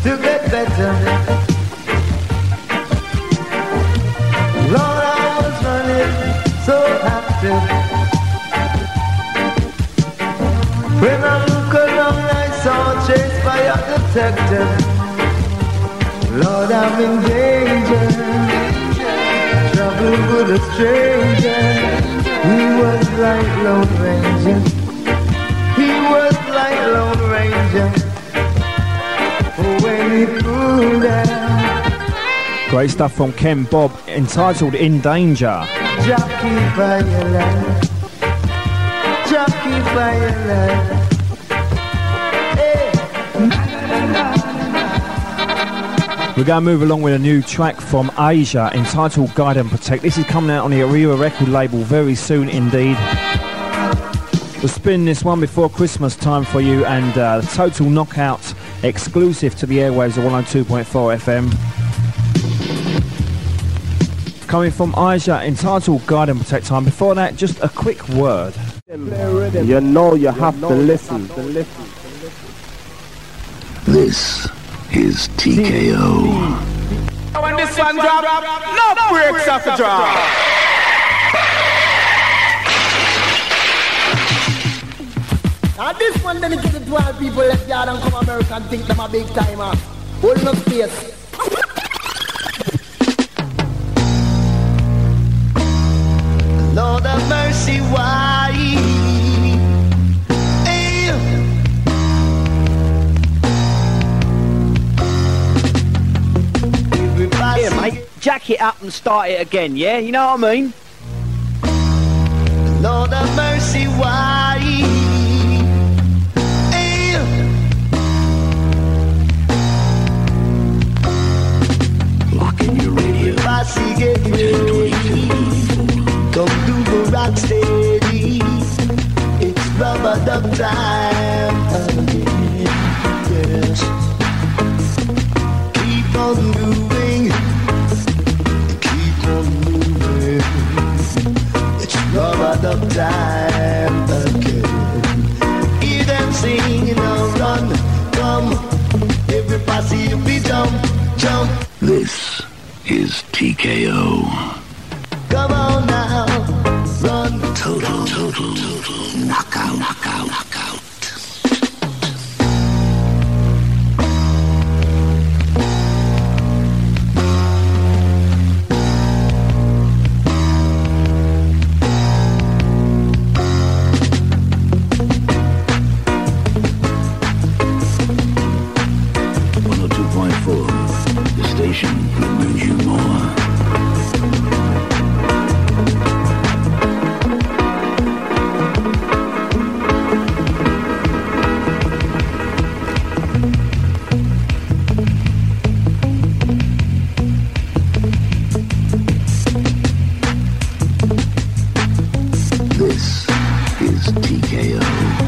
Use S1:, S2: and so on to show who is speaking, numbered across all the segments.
S1: to get better. Lord, I was running so active. When I look around, I saw chased by a detective. Lord, I'm in danger. Trouble with a stranger. He was like Lone Ranger. He was like Lone Ranger. When he pulled out.
S2: Great stuff from Ken Bob, entitled In Danger.
S1: Jockey by your life. Jockey by your life.
S2: We're going to move along with a new track from Asia entitled Guide and Protect. This is coming out on the Arira record label very soon indeed. We'll spin this one before Christmas time for you, and the Total Knockout exclusive to the airwaves of 102.4 FM. Coming from Asia entitled Guide and Protect time. Before that, just a quick word.
S3: You know you have to listen.
S4: This is TKO.
S5: When this one drop, no breaks off the drop.
S6: Now this one dedicated to all people left yard and come America and think them a big timer. Hold up space.
S1: Lord have mercy, why?
S7: Here, mate, jack it up and start it again, yeah? You know what I mean?
S1: Lord have mercy, why?
S4: Lock in your radio.
S1: Bossy get ready. Come do the rock steady. It's rubber dub time again. Yes. Keep on moving. Keep on moving. It's rubber dub time again. Hear them sing, run, come. Everybody, if we jump, jump.
S4: This is TKO.
S1: Come on now, run.
S4: Total knockout, knockout. That brings you more. This is TKO.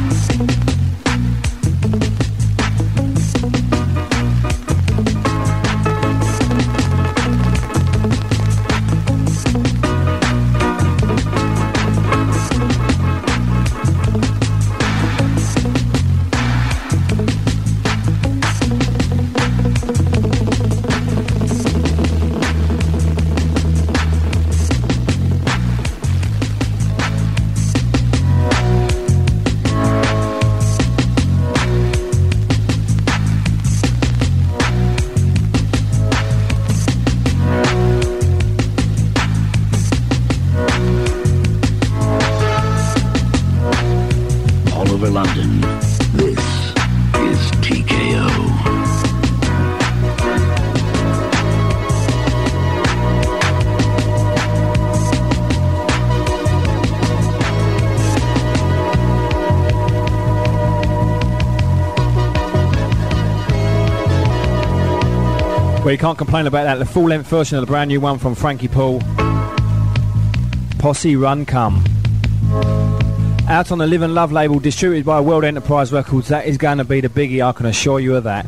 S4: London. This is TKO.
S2: Well, you can't complain about that. The full-length version of the brand new one from Frankie Paul. Posse Run Come. Out on the Live and Love label, distributed by World Enterprise Records. That is going to be the biggie, I can assure you of that.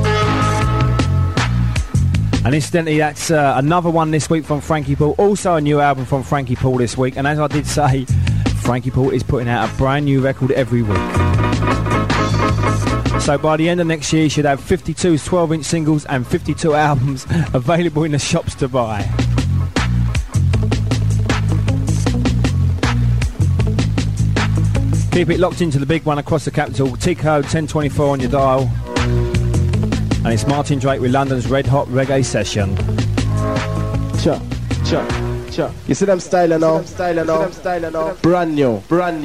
S2: And incidentally, that's another one this week from Frankie Paul. Also a new album from Frankie Paul this week. And as I did say, Frankie Paul is putting out a brand new record every week. So by the end of next year, you should have 52 12-inch singles and 52 albums available in the shops to buy. Keep it locked into the big one across the capital. TKO 1024 on your dial. And it's Martin Drake with London's Red Hot Reggae Session.
S3: Cha, cha, cha. You see them styling now? Brand new.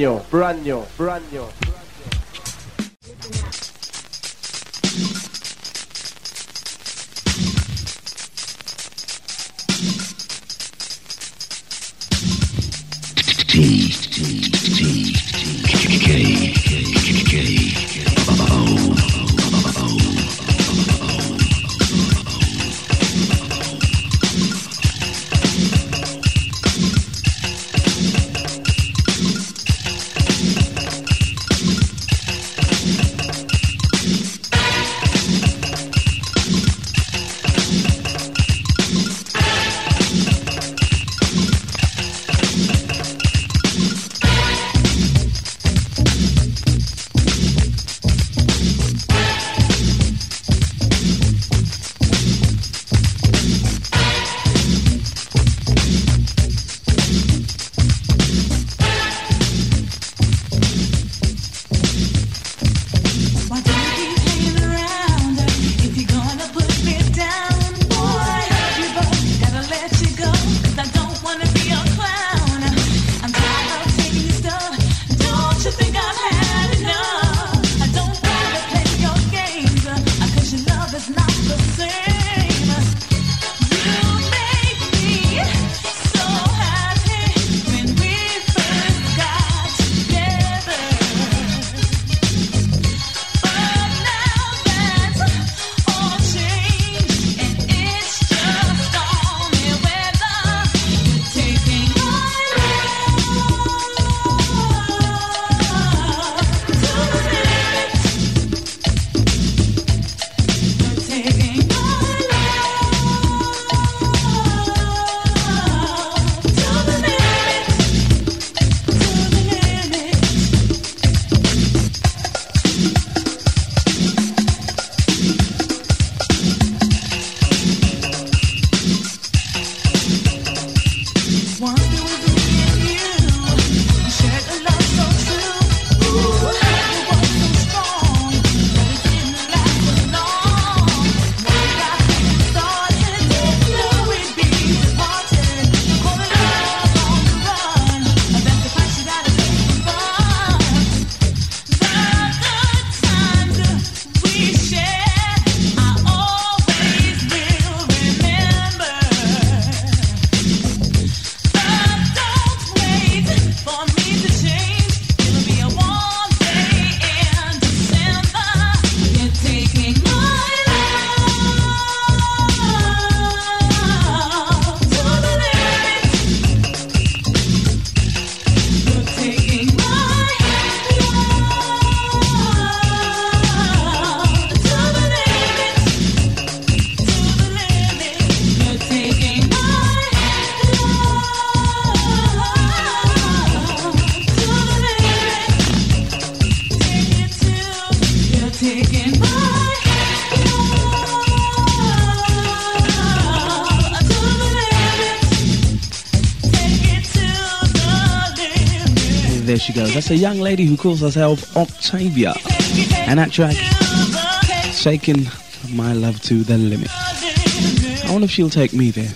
S8: There she goes. That's a young lady who calls herself Octavia. And that track, Taking My Love to the Limit. I wonder if she'll take me there.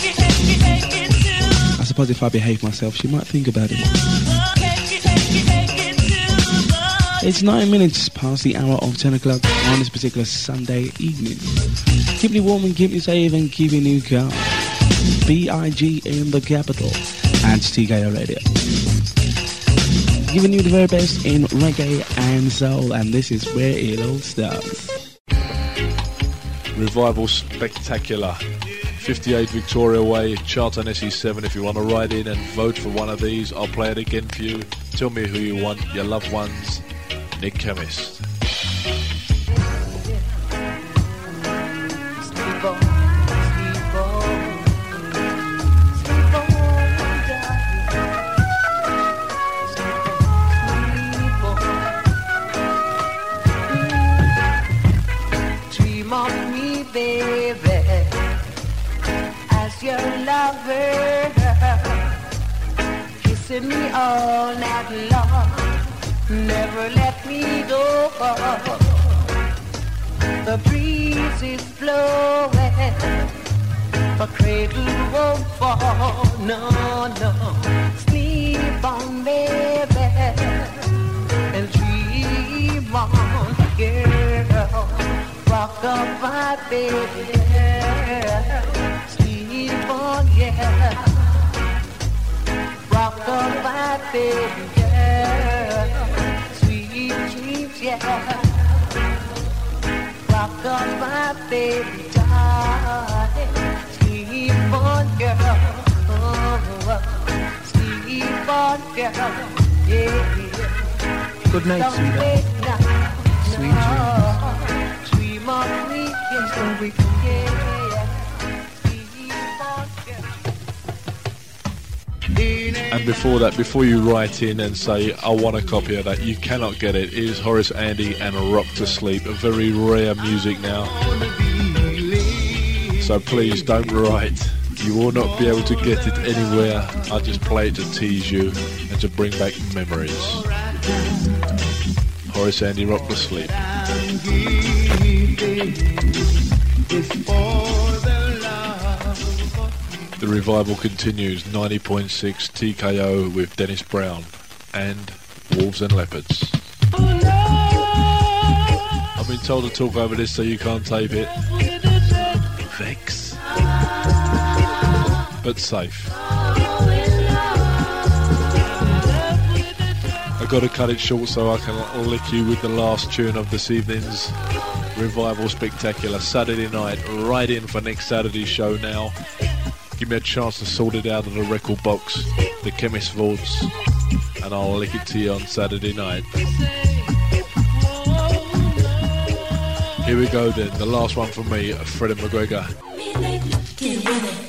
S8: I suppose if I behave myself, she might think about it. It's 9 minutes past the hour of 10 o'clock on this particular Sunday evening. Keep you warm and keep you safe and keeping you calm. B.I.G. in the capital. And TKO Radio. Giving you the very best in reggae and soul, and this is where it all starts.
S9: Revival Spectacular, 58 Victoria Way, Charlton SE7. If you want to ride in and vote for one of these, I'll play it again for you. Tell me who you want, your loved ones. Nick Chemist.
S10: dream of me, baby, as your lover, kissing me all night long, never let me go. The breeze is blowing, the cradle won't fall, no, no. Sleep on, baby, and dream on, girl. Rock up my baby, girl. Sleep on, yeah. Rock up my baby, girl. Sweet dreams, yeah. Rock on my baby, darling. Sleep on, girl. Oh, sleep on, girl. Yeah, yeah.
S2: Good night, sweetheart. Sweet dreams.
S10: Dream on me, yeah. Sleep on, girl.
S9: And before that, before you write in and say, I want a copy of that, you cannot get it. It is Horace Andy and Rock to Sleep, a very rare music now. So please don't write. You will not be able to get it anywhere. I just play it to tease you and to bring back memories. Horace Andy, Rock to Sleep. The revival continues, 90.6 TKO with Dennis Brown and Wolves and Leopards. I've been told to talk over this so you can't tape it. Vex. But safe. I've got to cut it short so I can lick you with the last tune of this evening's Revival Spectacular. Saturday night, right in for next Saturday's show now. Give me a chance to sort it out of the record box, the Chemist Vaults, and I'll lick it to you on Saturday night. Here we go then, the last one for me, Freddie McGregor.
S11: Get with it.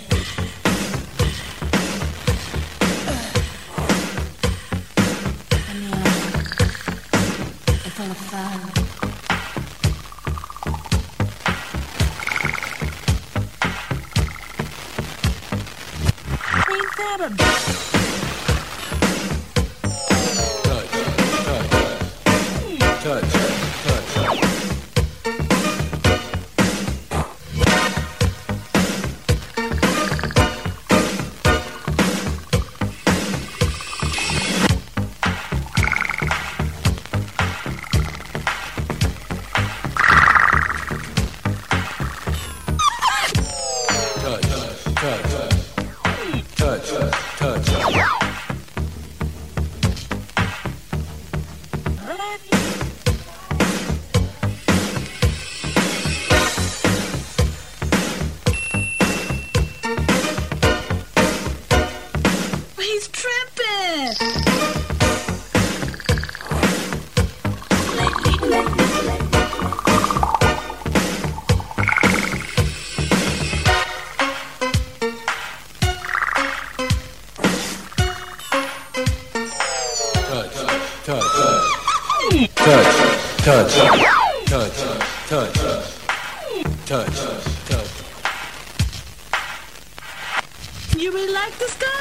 S11: You really like this guy?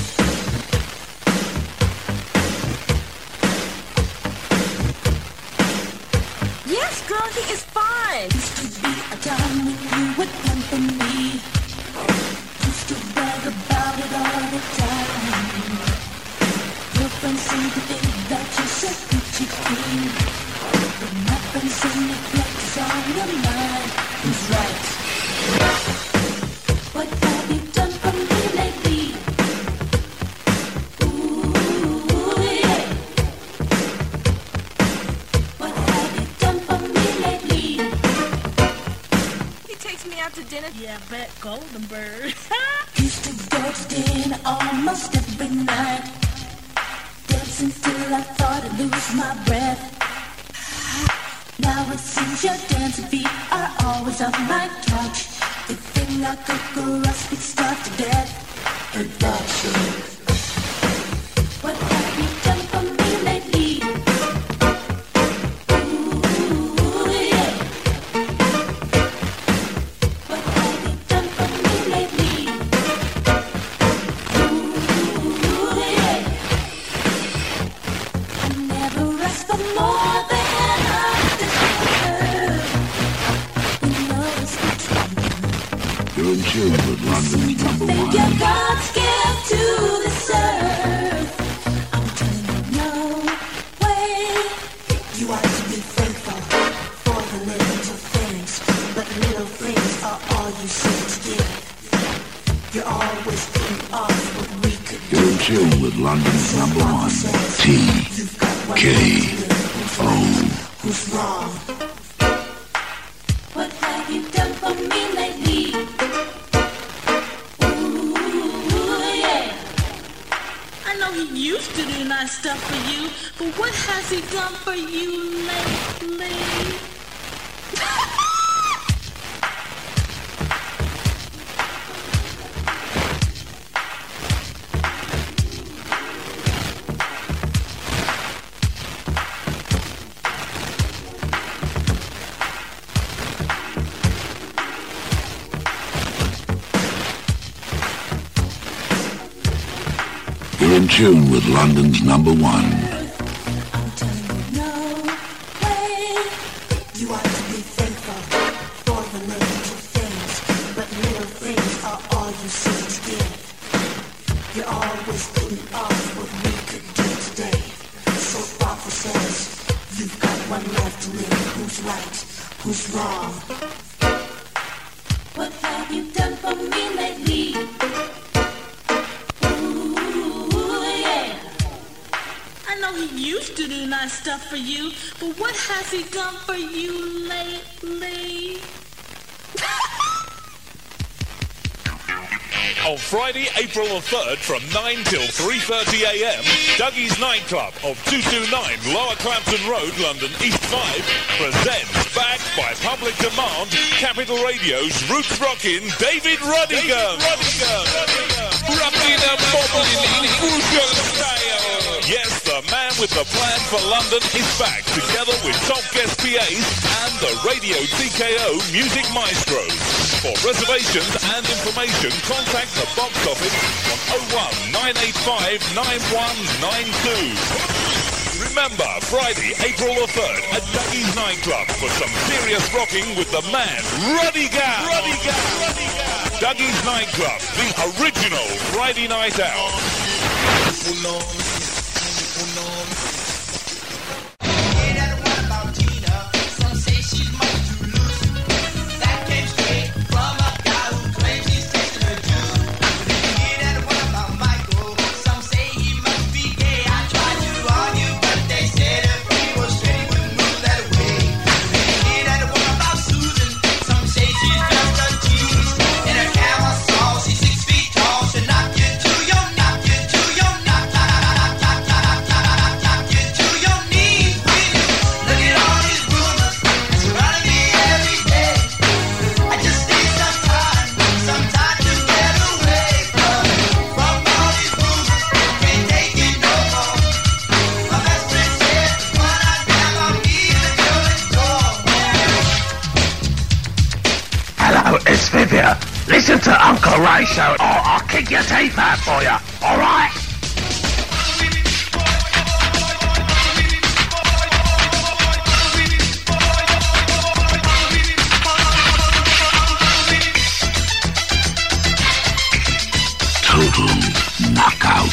S11: Yes, girl, he is fine. Used to be a time when you would company. Used to brag about it all the time. Your friends seem to think that you're so Gucci clean. But my friends say neglect's on your mind. Who's right? What have you done for me lately? Ooh, yeah. What have you done for me lately?
S12: He takes me out to dinner. Yeah, I bet. Golden bird.
S11: Used to go to dinner almost every night. Dancing till I thought I'd lose my breath. Now it seems your dancing feet are always on my couch. The thing I could go rusty, starved to death. Production. What have you done for me lately? Ooh, yeah.
S4: You're in tune with London's number one.
S11: Think you're God's gift to this earth. I'm telling you, no way. You ought to be thankful for the little things, but little things are all you seem to give. You're always putting off what we could do.
S4: You're in tune with London's number one. TKO.
S11: Who's wrong? What have you done for me lately? Ooh, yeah.
S12: I know he used to do nice stuff for you, but what has he done for you lately?
S4: You're in tune with London's number one.
S11: I'm telling you, no way. You ought to be thankful for the little things, but little things are all you seem to give. You're always putting off what we could do today. So Papa says, you've got one life to live. Who's right? Who's wrong? What have you done for me lately?
S12: I know he used to do nice stuff for you, but what has he done for you lately?
S13: On Friday, April the 3rd from 9 till 3:30 a.m, Dougie's Nightclub of 229 Lower Clampton Road, London East 5 presents, backed by public demand, Capital Radio's Roots Rockin' David Rodigan. Rockin' and bobbling in crucial style. Yes, the man with the plan for London is back, together with top guest PAs and the Radio TKO Music Maestros. For reservations and information, contact the box office on 01 985 9192. Remember, Friday, April the 3rd at Dougie's Nightclub for some serious rocking with the man, Rodigan. Dougie's Nightclub, the original Friday night out.
S14: Listen to Uncle Ray show, or I'll kick your teeth out for you, alright?
S4: Total knockout.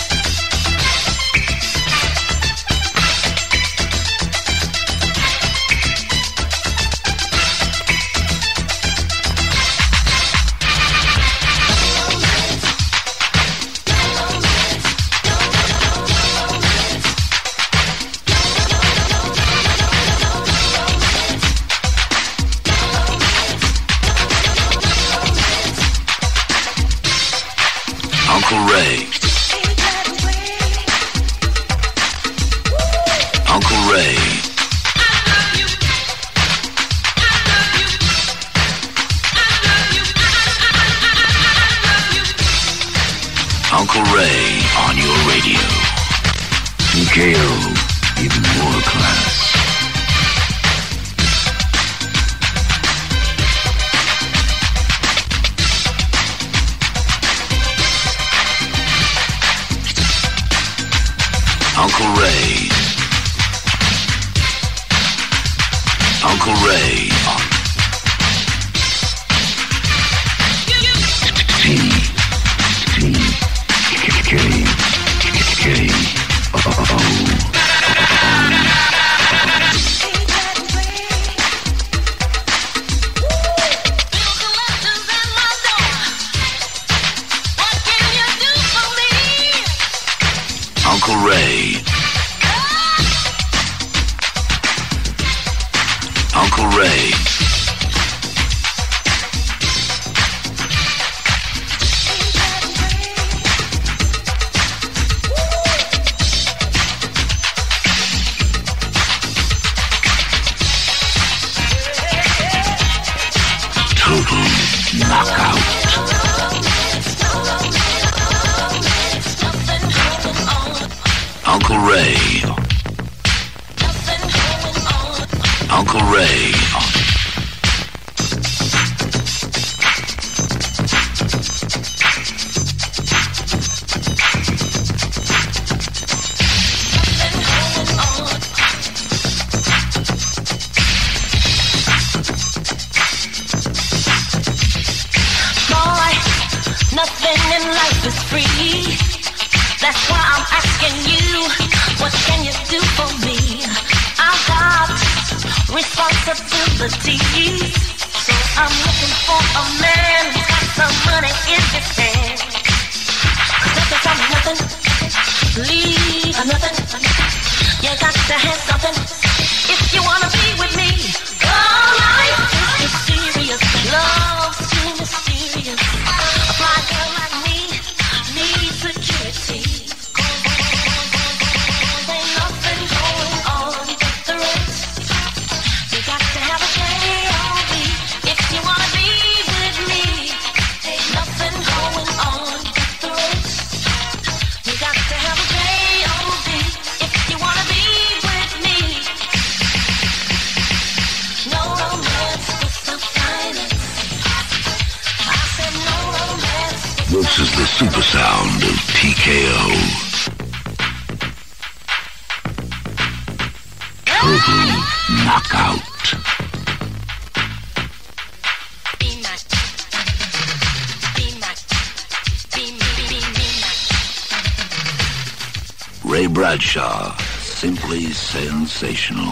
S4: Uncle Ray. Uncle Ray. Uncle Ray on your radio. TKO, even more class. Uncle Ray. Uncle Ray. Uncle Ray. Uncle Ray.
S11: Nothing in life is free. That's why I'm asking you, what can you do for me? I've got responsibilities, so I'm looking for a man who's got some money in his hand. 'Cause nothing from nothing, leave a nothing. You got to have something if you wanna be with me. Oh, life is mysterious, love's too mysterious. A fly girl like me needs security. Ain't nothing going on but the rest. You got to have a J.O.B. if you wanna be with me. Ain't nothing going on but the rest. You got to have a J.O.B. if you wanna be with me. No romance without finance. I said no romance.
S4: This is the super sound of TKO. Total knockout. Ray Bradshaw, simply sensational.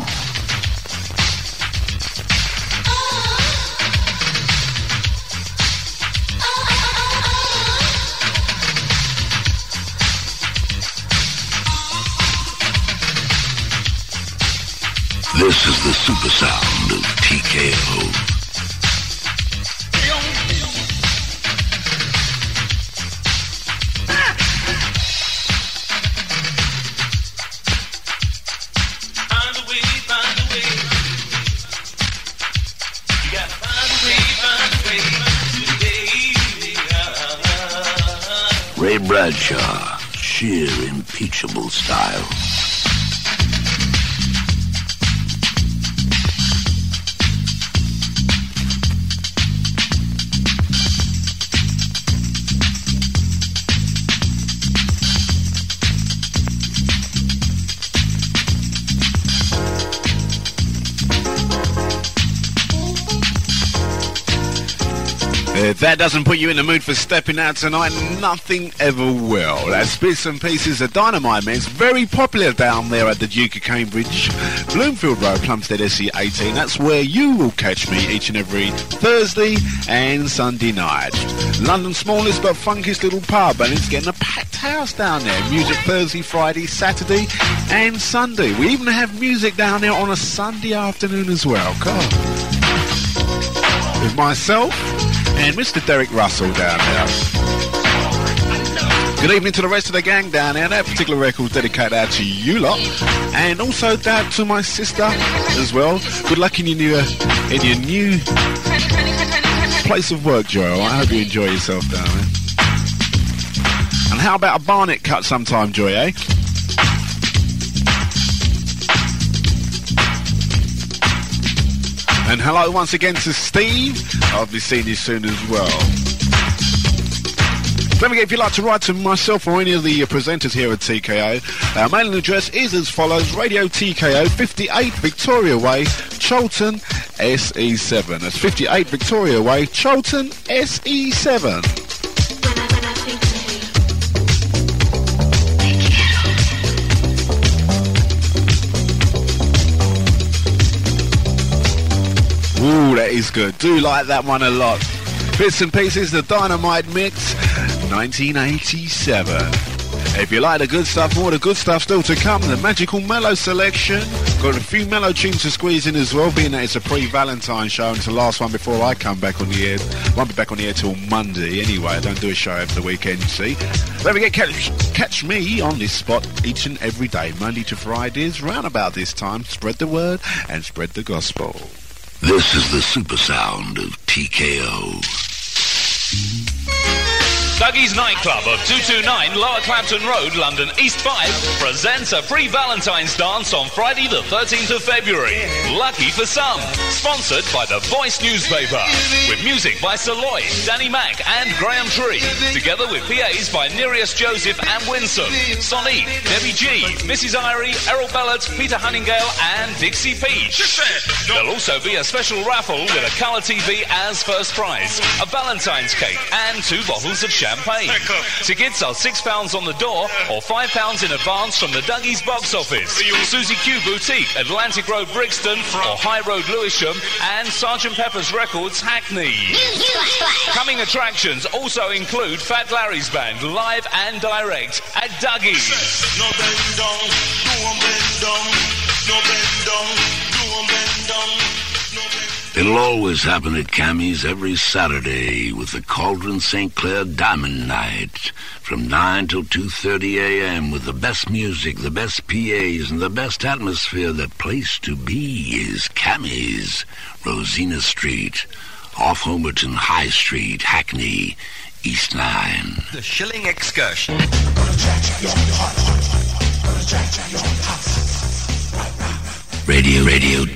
S4: This is the super sound of TKO. Ray Bradshaw, sheer impeachable style.
S15: If that doesn't put you in the mood for stepping out tonight, nothing ever will. That's Bits and Pieces of Dynamite Mix, very popular down there at the Duke of Cambridge, Bloomfield Road, Plumstead SE18. That's where you will catch me each and every Thursday and Sunday night. London's smallest but funkiest little pub, and it's getting a packed house down there. Music Thursday, Friday, Saturday and Sunday. We even have music down there on a Sunday afternoon as well. God. With myself and Mr. Derek Russell down there. Good evening to the rest of the gang down there. That particular record's dedicated out to you lot, and also down to my sister as well. Good luck in your new place of work, Joel. I hope you enjoy yourself down there. And how about a Barnet cut sometime, Joy, eh? And hello once again to Steve. I'll be seeing you soon as well. Don't forget, if you'd like to write to myself or any of the presenters here at TKO, our mailing address is as follows: Radio TKO, 58 Victoria Way, Cholton, SE7. That's 58 Victoria Way, Cholton, SE7. Ooh, that is good. Do like that one a lot. Bits and Pieces, the Dynamite Mix, 1987. If you like the good stuff, more of the good stuff still to come. The Magical Mellow Selection. Got a few mellow tunes to squeeze in as well, being that it's a pre-Valentine show, and it's the last one before I come back on the air. Won't be back on the air till Monday anyway. I don't do a show over the weekend, you see. Don't forget, catch me on this spot each and every day, Monday to Fridays, round about this time. Spread the word and spread the gospel.
S4: This is the super sound of TKO.
S13: Dougie's Nightclub of 229 Lower Clapton Road, London East 5 presents a free Valentine's dance on Friday the 13th of February. Lucky for some. Sponsored by The Voice newspaper. With music by Sir Lloyd, Danny Mac and Graham Tree. Together with PAs by Nereus Joseph and Winsome. Sonique, Debbie G, Mrs. Irie, Errol Bellett, Peter Honeygale and Dixie Peach. There'll also be a special raffle with a colour TV as first prize, a Valentine's cake and 2 bottles of champagne. Tickets are £6 on the door or £5 in advance from the Dougie's box office, Susie Q Boutique, Atlantic Road Brixton or High Road Lewisham and Sgt Pepper's Records Hackney. Coming attractions also include Fat Larry's Band live and direct at Dougie's.
S16: No bend down, don't bend down, no bend down, don't bend down.
S4: It'll always happen at Cammy's every Saturday with the Cauldron St. Clair Diamond Night from 9 till 2:30 a.m. with the best music, the best PAs, and the best atmosphere. The place to be is Cammy's, Rosina Street, off Homerton High Street, Hackney, East 9.
S17: The Shilling Excursion.
S4: Radio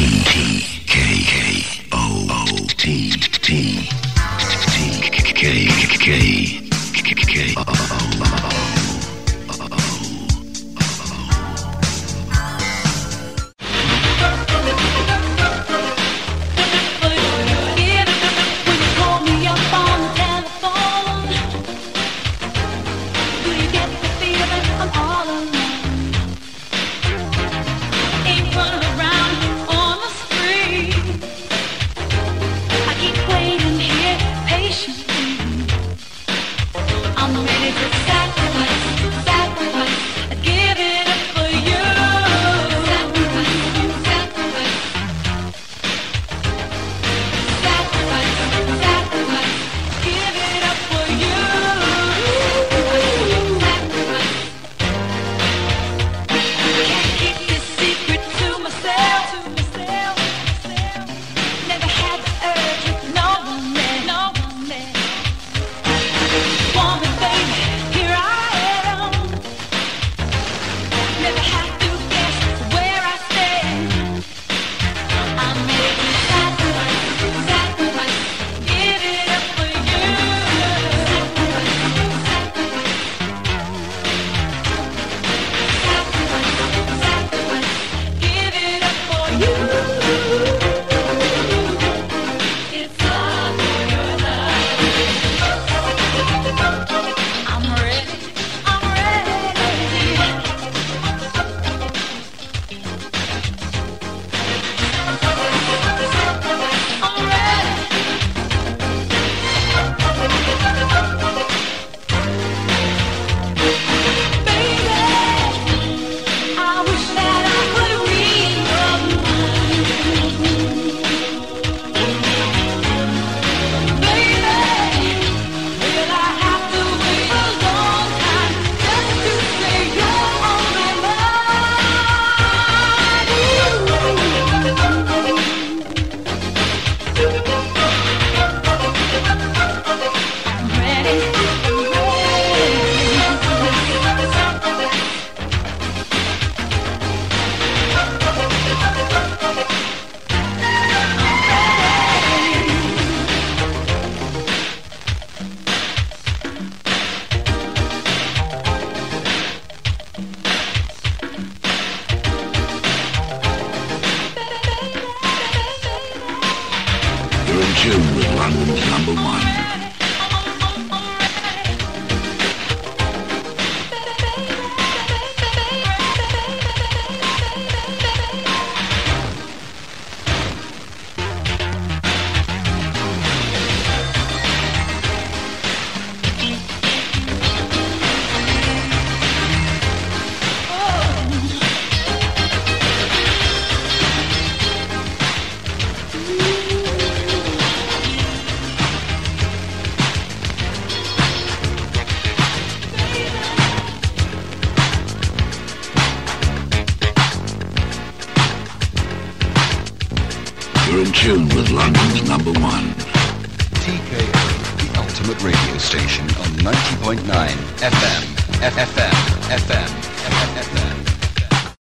S4: tune with London's #1. You're in tune with London's #1.
S17: TKO, the ultimate ultimate radio station on 90.9 FM.